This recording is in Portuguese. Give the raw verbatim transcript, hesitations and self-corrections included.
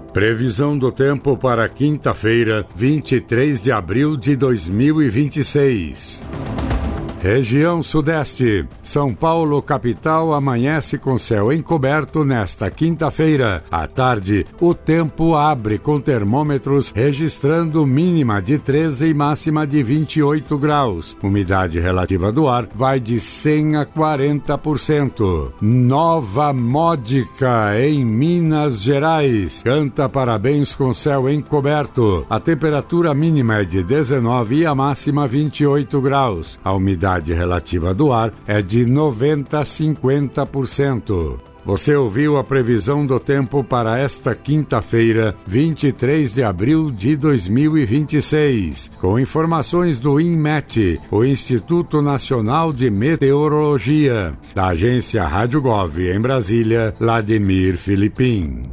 Previsão do tempo para quinta-feira, vinte e três de abril de dois mil e vinte e seis. Região Sudeste. São Paulo, capital, amanhece com céu encoberto nesta quinta-feira. À tarde, o tempo abre com termômetros registrando mínima de treze e máxima de vinte e oito graus. Umidade relativa do ar vai de cem a quarenta por cento. Nova Módica, em Minas Gerais. Canta parabéns com céu encoberto. A temperatura mínima é de dezenove e a máxima vinte e oito graus. A umidade A umidade relativa do ar é de noventa a cinquenta por cento. Você ouviu a previsão do tempo para esta quinta-feira, vinte e três de abril de dois mil e vinte e seis, com informações do INMET, o Instituto Nacional de Meteorologia, da agência Rádio Gov em Brasília, Vladimir Filipim.